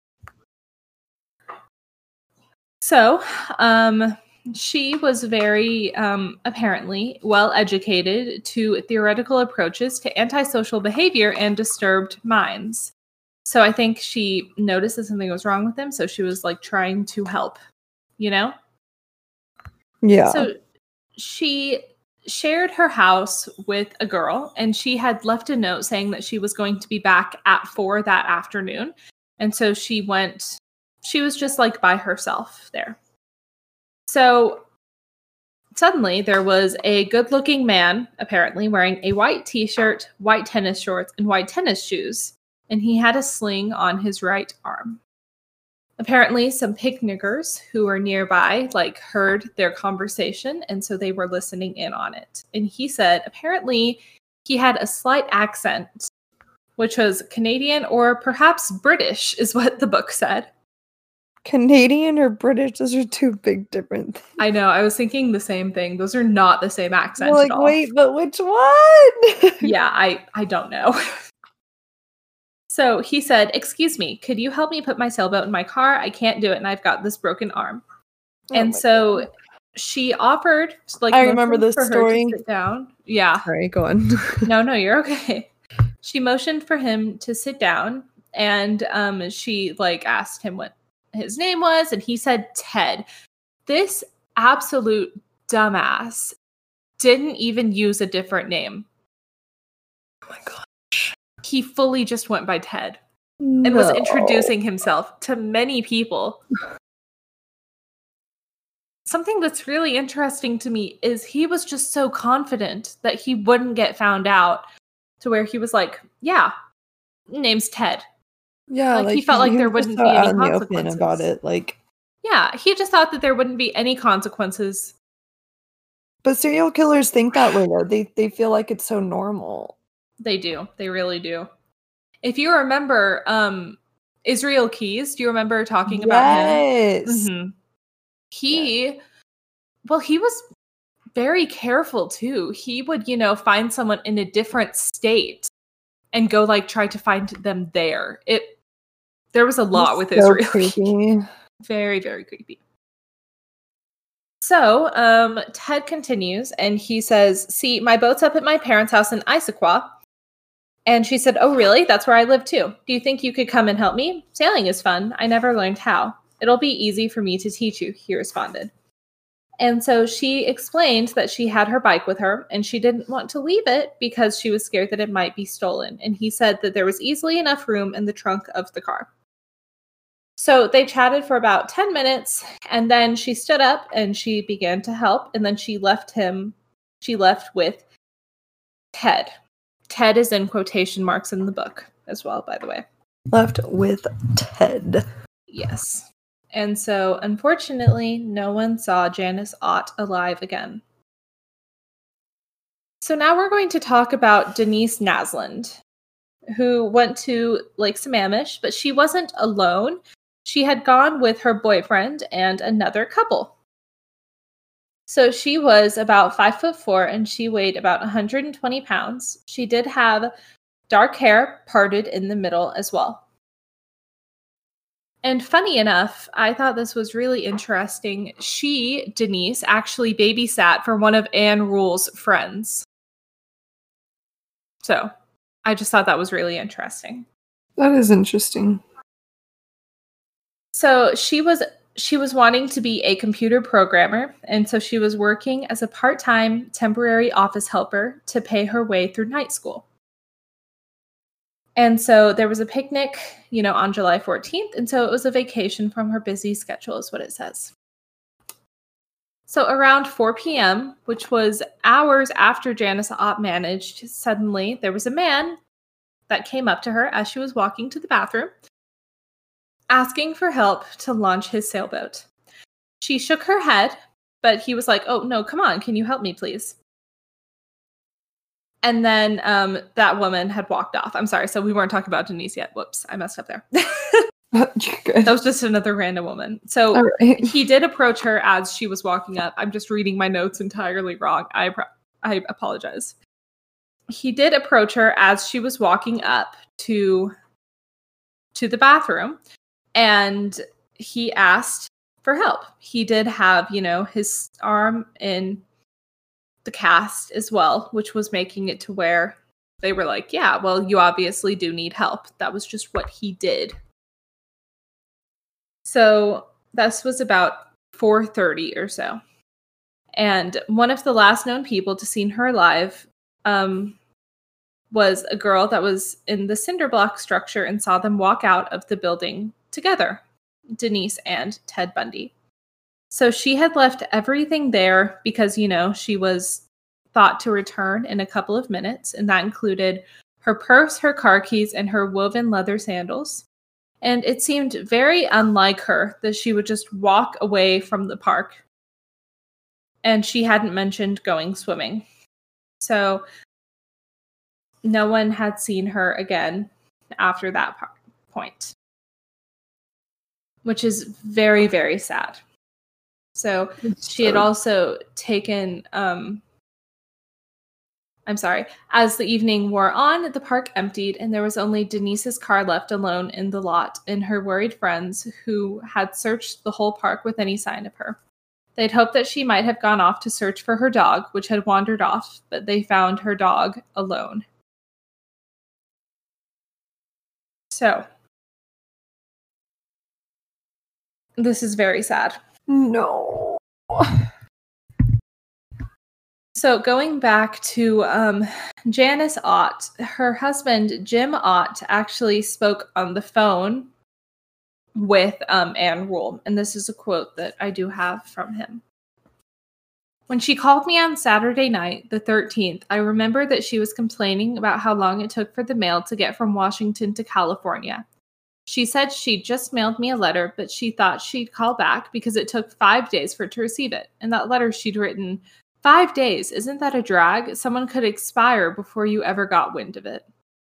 So, um, she was very, um, apparently, well-educated to theoretical approaches to antisocial behavior and disturbed minds. So I think she noticed that something was wrong with him, so she was, like, trying to help, you know? Yeah. So she shared her house with a girl, and she had left a note saying that she was going to be back at four that afternoon. And so she went, she was just, like, by herself there. So suddenly there was a good-looking man, apparently, wearing a white t-shirt, white tennis shorts, and white tennis shoes. And he had a sling on his right arm. Apparently, some picnickers who were nearby, like, heard their conversation, and so they were listening in on it. And he said, apparently, he had a slight accent, which was Canadian or perhaps British, is what the book said. Canadian or British, those are two big different things. I know, I was thinking the same thing. Those are not the same accent Like, at all. wait, but which one? Yeah, I, I don't know. So he said, "Excuse me, could you help me put my sailboat in my car? I can't do it, and I've got this broken arm." Oh and my so God. she offered, like, I remember motioned this for her story. to sit down. Yeah. Sorry, go on. No, no, you're okay. She motioned for him to sit down, and um, she like asked him what his name was, and he said Ted. This absolute dumbass didn't even use a different name. Oh my God. He fully just went by Ted No. and was introducing himself to many people. Something that's really interesting to me is he was just so confident that he wouldn't get found out, to where he was like, yeah, name's Ted. Yeah, like, like he felt like there was just wouldn't so be any out in the open consequences about it. Like, yeah, he just thought that there wouldn't be any consequences. but serial killers think that way though. They they feel like it's so normal. They do. They really do. If you remember, um, Israel Keys, do you remember talking about him? Yes. Mm-hmm. He, well, he was very careful too. He would, you know, find someone in a different state and go like try to find them there. It, there was a lot with so Israel creepy. Keys. Very, very creepy. So, um, Ted continues and he says, "See, my boat's up at my parents' house in Issaquah." And she said, "Oh, really? That's where I live too. Do you think you could come and help me? Sailing is fun. I never learned how. It'll be easy for me to teach you," he responded. And so she explained that she had her bike with her and she didn't want to leave it because she was scared that it might be stolen. And he said that there was easily enough room in the trunk of the car. So they chatted for about ten minutes, and then she stood up and she began to help, and then she left him, she left with Ted. Ted is in quotation marks in the book as well, by the way. Left with Ted. Yes. And so, unfortunately, no one saw Janice Ott alive again. So now we're going to talk about Denise Nasland, who went to Lake Sammamish, but she wasn't alone. She had gone with her boyfriend and another couple. So she was about five foot four and she weighed about one hundred twenty pounds. She did have dark hair parted in the middle as well. And funny enough, I thought this was really interesting. She, Denise, actually babysat for one of Anne Rule's friends. So I just thought that was really interesting. That is interesting. So she was she was wanting to be a computer programmer, and so she was working as a part-time temporary office helper to pay her way through night school. And so there was a picnic, you know, on July fourteenth, and so it was a vacation from her busy schedule is what it says. So around four p.m., which was hours after Janice Ott managed, suddenly there was a man that came up to her as she was walking to the bathroom, asking for help to launch his sailboat. She shook her head, but he was like, "Oh, no, come on. Can you help me, please?" And then um, that woman had walked off. I'm sorry. So we weren't talking about Denise yet. Whoops. I messed up there. That was just another random woman. So right. He did approach her as she was walking up. I'm just reading my notes entirely wrong. I I apologize. He did approach her as she was walking up to, to the bathroom. And he asked for help. He did have, you know, his arm in the cast as well, which was making it to where they were like, yeah, well, you obviously do need help. That was just what he did. So this was about four thirty or so. And one of the last known people to seen her alive um, was a girl that was in the cinder block structure and saw them walk out of the building together, Denise and Ted Bundy. So she had left everything there because, you know, she was thought to return in a couple of minutes, and that included her purse, her car keys, and her woven leather sandals. And it seemed very unlike her that she would just walk away from the park. And she hadn't mentioned going swimming. So no one had seen her again after that point, which is very, very sad. So she had also taken, um, I'm sorry. As the evening wore on, the park emptied, and there was only Denise's car left alone in the lot and her worried friends who had searched the whole park with any sign of her. They'd hoped that she might have gone off to search for her dog, which had wandered off, but they found her dog alone. So, this is very sad. No. So going back to um, Janice Ott, her husband, Jim Ott, actually spoke on the phone with um, Ann Rule. And this is a quote that I do have from him. When she called me on Saturday night, the thirteenth, I remember that she was complaining about how long it took for the mail to get from Washington to California. She said she'd just mailed me a letter, but she thought she'd call back because it took five days for her to receive it. And that letter she'd written, five days, isn't that a drag? Someone could expire before you ever got wind of it.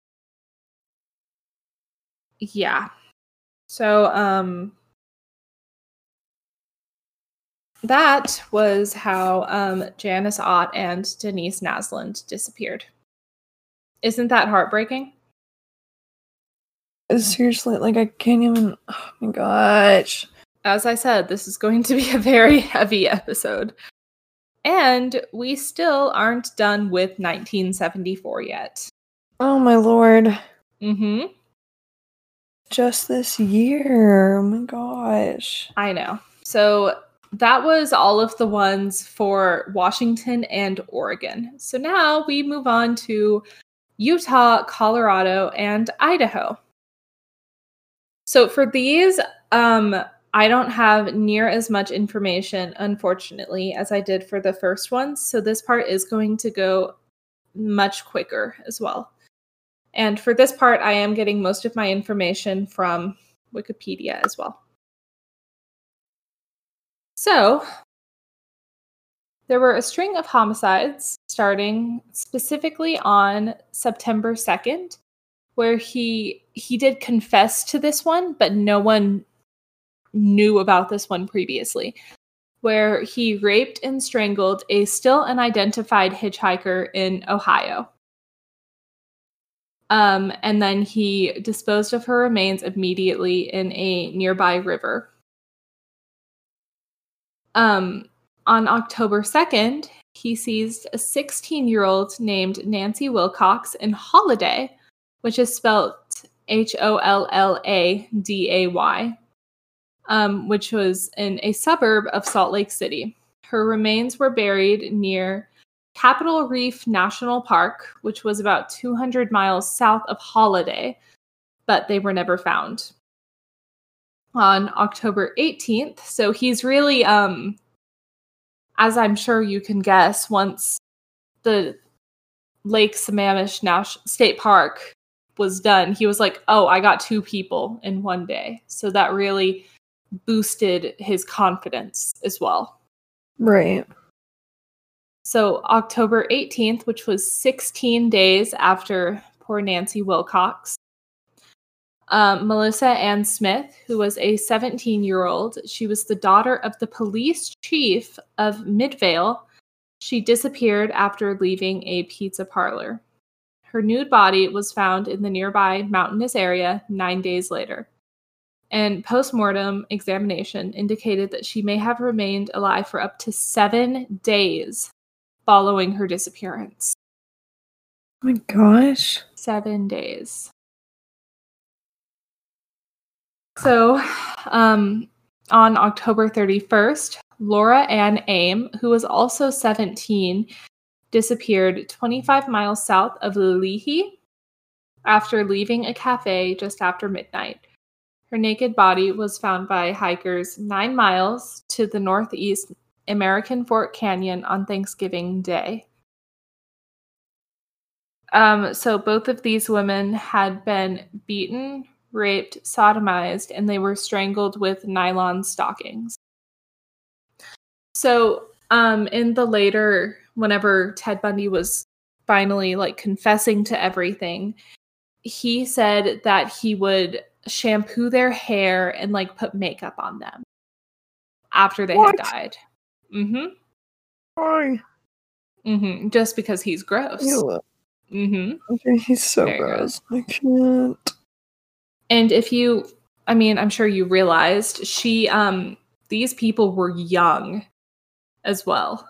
Yeah. So, um, that was how um, Janice Ott and Denise Naslund disappeared. Isn't that heartbreaking? Seriously, like I can't even, oh my gosh. As I said, this is going to be a very heavy episode. And we still aren't done with nineteen seventy-four yet. Oh my lord. Mm-hmm. Just this year. Oh my gosh. I know. So that was all of the ones for Washington and Oregon. So now we move on to Utah, Colorado, and Idaho. So for these, um, I don't have near as much information, unfortunately, as I did for the first ones. So this part is going to go much quicker as well. And for this part, I am getting most of my information from Wikipedia as well. So there were a string of homicides starting specifically on September second, where he he did confess to this one, but no one knew about this one previously, where he raped and strangled a still unidentified hitchhiker in Ohio. Um, and then he disposed of her remains immediately in a nearby river. Um, on October second, he seized a sixteen-year-old named Nancy Wilcox in Holladay, which is spelled H O L L A D A Y, um, which was in a suburb of Salt Lake City. Her remains were buried near Capitol Reef National Park, which was about two hundred miles south of Holladay, but they were never found. On October eighteenth, so he's really, um, as I'm sure you can guess, once the Lake Sammamish National State Park was done, he was like, oh, I got two people in one day. So that really boosted his confidence as well. Right. So October eighteenth, which was sixteen days after poor Nancy Wilcox, um, Melissa Ann Smith, who was a seventeen-year-old, she was the daughter of the police chief of Midvale. She disappeared after leaving a pizza parlor. Her nude body was found in the nearby mountainous area nine days later. And post-mortem examination indicated that she may have remained alive for up to seven days following her disappearance. Oh my gosh. Seven days. So, um, on October thirty-first, Laura Ann Aim, who was also seventeen, disappeared twenty-five miles south of Lehi after leaving a cafe just after midnight. Her naked body was found by hikers nine miles to the northeast American Fork Canyon on Thanksgiving Day. Um, so both of these women had been beaten, raped, sodomized, and they were strangled with nylon stockings. So um, in the later, whenever Ted Bundy was finally like confessing to everything, he said that he would shampoo their hair and like put makeup on them after they What? had died. Mm-hmm. Why? Mm-hmm. Just because he's gross. Ew. Mm-hmm. Okay, he's so Very gross. I can't. And if you, I mean, I'm sure you realized she, um, these people were young as well.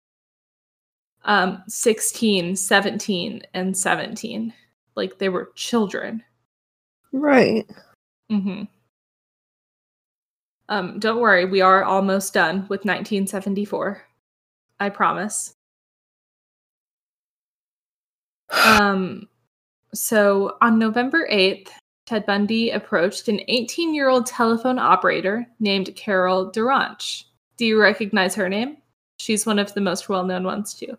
Um, sixteen, seventeen, and seventeen. Like they were children. Right. Mm-hmm. Um, don't worry, we are almost done with nineteen seventy-four. I promise. Um, so on November eighth, Ted Bundy approached an eighteen-year-old telephone operator named Carol Duranch. Do you recognize her name? She's one of the most well-known ones too.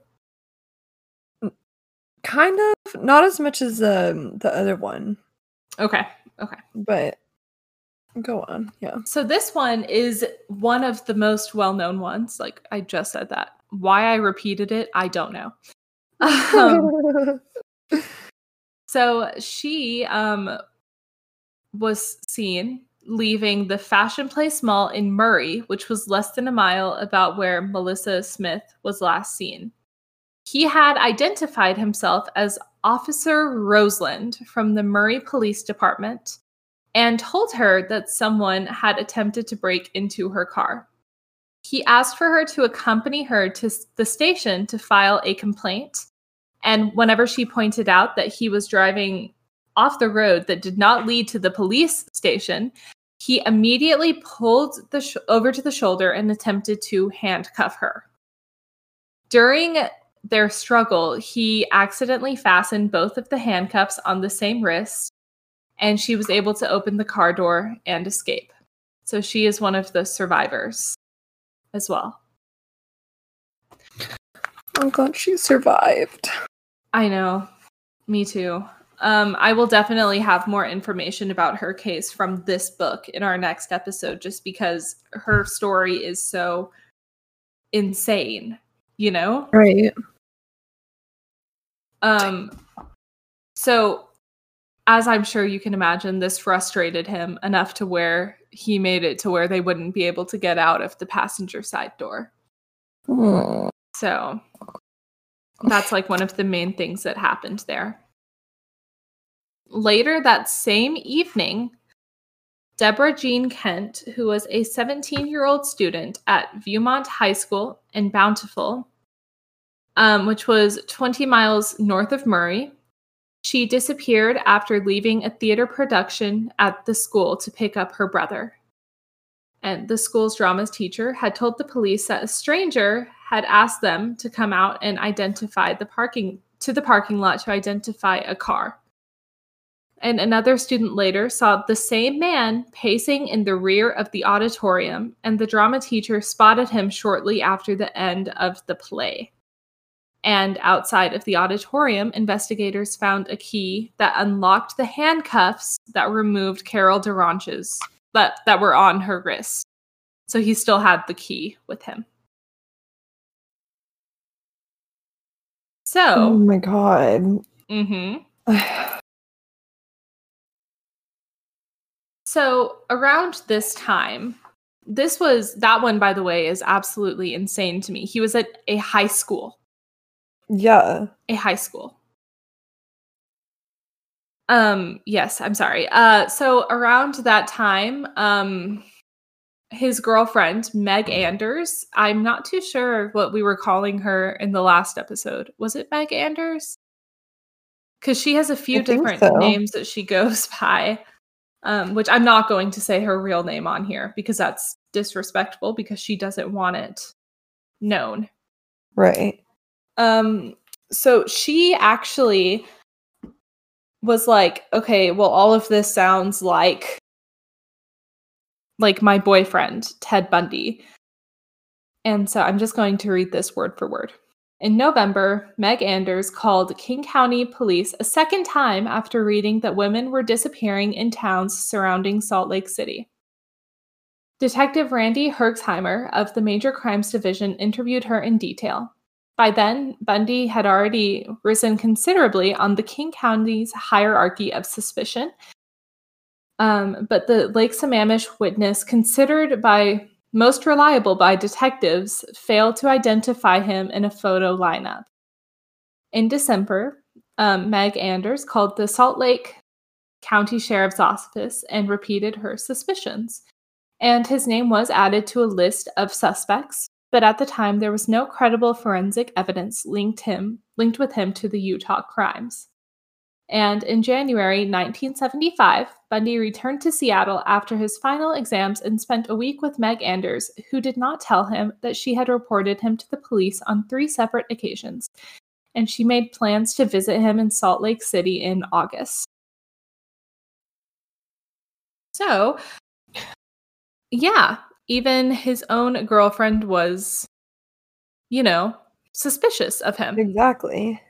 Kind of, not as much as um, the other one. Okay, okay. But go on, yeah. So this one is one of the most well-known ones. Like I just said that. Why I repeated it, I don't know. Um, so she um, was seen leaving the Fashion Place Mall in Murray, which was less than a mile about where Melissa Smith was last seen. He had identified himself as Officer Roseland from the Murray Police Department and told her that someone had attempted to break into her car. He asked for her to accompany her to the station to file a complaint. And whenever she pointed out that he was driving off the road that did not lead to the police station, he immediately pulled the sh- over to the shoulder and attempted to handcuff her. During their struggle, he accidentally fastened both of the handcuffs on the same wrist, and she was able to open the car door and escape. So she is one of the survivors as well. I'm glad she survived. I know. Me too. Um, I will definitely have more information about her case from this book in our next episode, just because her story is so insane, you know? Right. Um, so, as I'm sure you can imagine, this frustrated him enough to where he made it to where they wouldn't be able to get out of the passenger side door. Oh. So, that's like one of the main things that happened there. Later that same evening, Deborah Jean Kent, who was a seventeen-year-old student at Viewmont High School in Bountiful, um, which was twenty miles north of Murray, she disappeared after leaving a theater production at the school to pick up her brother. And the school's drama teacher had told the police that a stranger had asked them to come out and identify the parking to the parking lot to identify a car. And another student later saw the same man pacing in the rear of the auditorium, and the drama teacher spotted him shortly after the end of the play. And outside of the auditorium, investigators found a key that unlocked the handcuffs that removed Carol Duranch's that, that were on her wrist. So he still had the key with him. So, oh my god. Mm-hmm. So around this time, this was, that one, by the way, is absolutely insane to me. He was at a high school. Yeah. A high school. Um, yes, I'm sorry. Uh, so around that time, um, his girlfriend, Meg Anders, I'm not too sure what we were calling her in the last episode. Was it Meg Anders? Because she has a few I think different so. names that she goes by. Um, which I'm not going to say her real name on here because that's disrespectful because she doesn't want it known. Right. Um, so she actually was like, okay, well, all of this sounds like like my boyfriend, Ted Bundy. And so I'm just going to read this word for word. In November, Meg Anders called King County Police a second time after reading that women were disappearing in towns surrounding Salt Lake City. Detective Randy Herxheimer of the Major Crimes Division interviewed her in detail. By then, Bundy had already risen considerably on the King County's hierarchy of suspicion, um, but the Lake Sammamish witness considered by most reliable by detectives, failed to identify him in a photo lineup. In December, um, Meg Anders called the Salt Lake County Sheriff's Office and repeated her suspicions. And his name was added to a list of suspects, but at the time there was no credible forensic evidence linked him linked with him to the Utah crimes. And in January nineteen seventy-five, Bundy returned to Seattle after his final exams and spent a week with Meg Anders, who did not tell him that she had reported him to the police on three separate occasions, and she made plans to visit him in Salt Lake City in August. So, yeah, even his own girlfriend was, you know, suspicious of him. Exactly.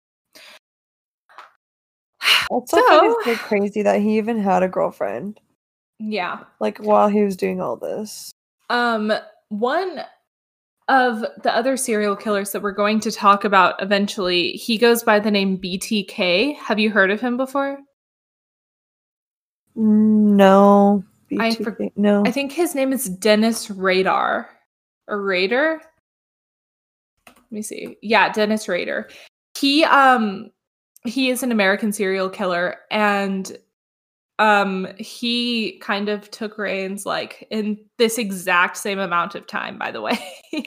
That's so, so so crazy that he even had a girlfriend. Yeah. Like, while he was doing all this. Um, one of the other serial killers that we're going to talk about eventually, he goes by the name B T K. Have you heard of him before? No. B T K, I for- no. I think his name is Dennis Rader. Or Rader? Let me see. Yeah, Dennis Rader. He um he is an American serial killer, and um he kind of took reins like in this exact same amount of time, by the way.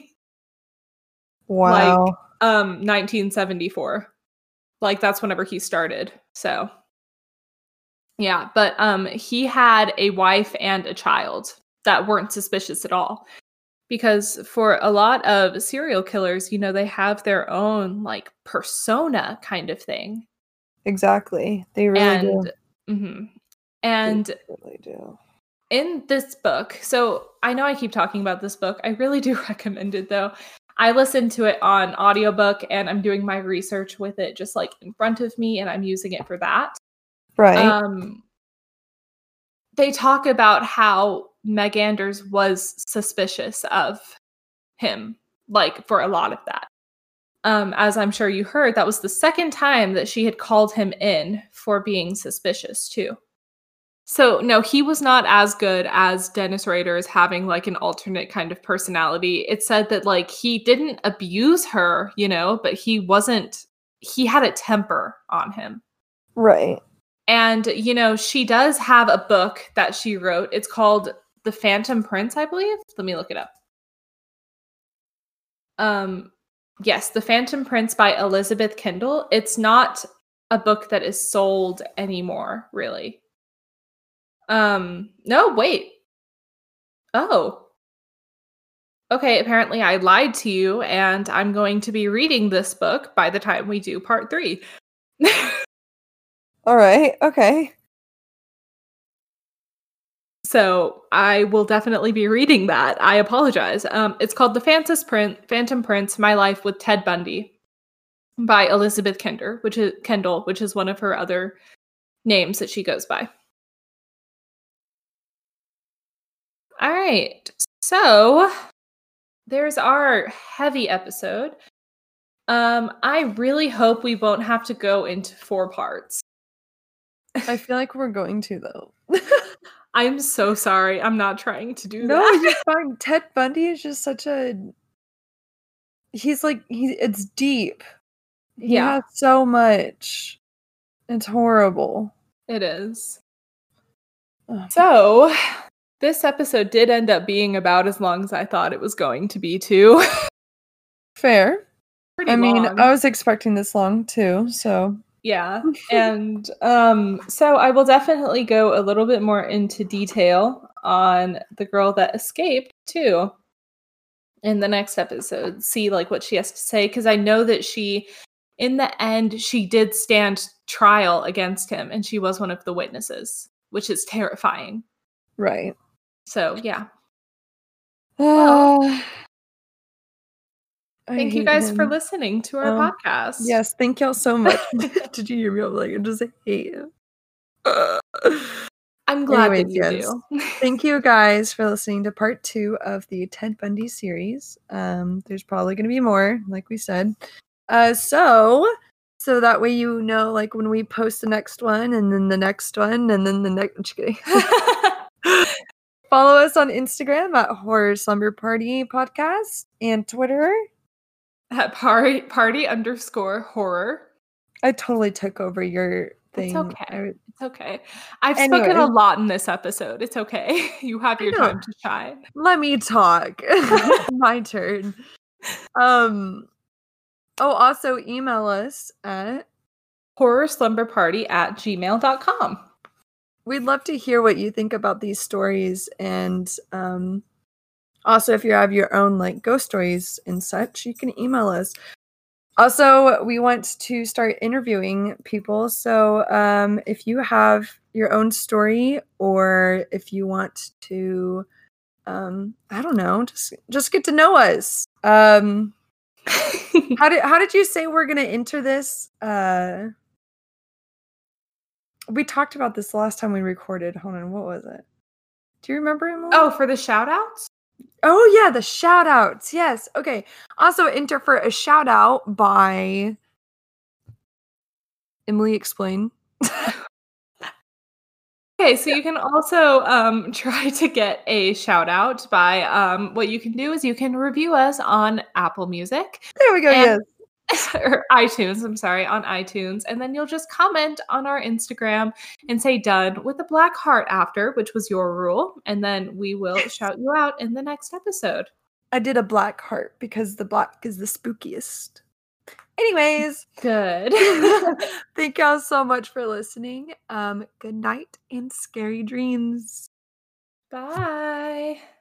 Wow. Like um nineteen seventy-four. Like that's whenever he started. So yeah, but um he had a wife and a child that weren't suspicious at all. Because for a lot of serial killers, you know, they have their own like persona kind of thing. Exactly. They really and, do. Mm-hmm. And they really do. In this book, so I know I keep talking about this book. I really do recommend it, though. I listened to it on audiobook, and I'm doing my research with it just like in front of me, and I'm using it for that. Right. Um, they talk about how Meg Anders was suspicious of him, like for a lot of that. Um, as I'm sure you heard, that was the second time that she had called him in for being suspicious too. So no, he was not as good as Dennis Rader as having like an alternate kind of personality. It said that like he didn't abuse her, you know, but he wasn't, he had a temper on him. Right. And, you know, she does have a book that she wrote. It's called The Phantom Prince, I believe. Let me look it up. Um, yes, The Phantom Prince by Elizabeth Kendall. It's not a book that is sold anymore, really. Um, no, wait. Oh. Okay, apparently I lied to you, and I'm going to be reading this book by the time we do part three. All right, okay. So I will definitely be reading that. I apologize. Um, it's called The Phantom Prince, Phantom Prince: My Life with Ted Bundy by Elizabeth Kendall, which is Kendall, which is one of her other names that she goes by. All right, so there's our heavy episode. Um, I really hope we won't have to go into four parts. I feel like we're going to, though. I'm so sorry. I'm not trying to do no, that. No, you're fine. Ted Bundy is just such a... He's like, he. it's deep. He yeah. has so much. It's horrible. It is. Oh. So, this episode did end up being about as long as I thought it was going to be, too. Fair. Pretty I mean, long. I was expecting this long, too, so... Yeah, and um, so I will definitely go a little bit more into detail on the girl that escaped, too, in the next episode. See, like, what she has to say, because I know that she, in the end, she did stand trial against him, and she was one of the witnesses, which is terrifying. Right. So, yeah. Uh, well, I thank you guys him. for listening to our um, podcast. Yes, thank y'all so much. Did you hear me? I'm like, I just hate you. Uh. I'm glad Anyways, that you yes. do. Thank you guys for listening to part two of the Ted Bundy series. Um, there's probably going to be more, like we said. Uh, so, so that way you know, like when we post the next one, and then the next one, and then the next. I'm just kidding. Follow us on Instagram at Horror Slumber Party Podcast and Twitter at party party underscore horror. I totally took over your thing. It's okay. I, it's okay. I've Anyway. spoken a lot in this episode. It's okay. You have I your know. time to shine. let me talk. My turn. Um. Oh, also email us at Horror slumber party at gmail dot com. We'd love to hear what you think about these stories, and um, also if you have your own like ghost stories and such, you can email us. Also, we want to start interviewing people, so um, if you have your own story, or if you want to, um, I don't know, just just get to know us. Um, how did how did you say we're gonna enter this? Uh, We talked about this the last time we recorded. Hold on, what was it? Do you remember, Emily? Oh, for the shout outs? Oh, yeah, the shout outs. Yes. Okay. Also, enter for a shout out by Emily Explain. Okay, so you can also um, try to get a shout out by um, what you can do is you can review us on Apple Music. There we go. And- yes. or iTunes, I'm sorry, on iTunes. And then you'll just comment on our Instagram and say done with a black heart after, which was your rule. And then we will shout you out in the next episode. I did a black heart because the black is the spookiest. Anyways, good. Thank y'all so much for listening. Um, good night and scary dreams. Bye.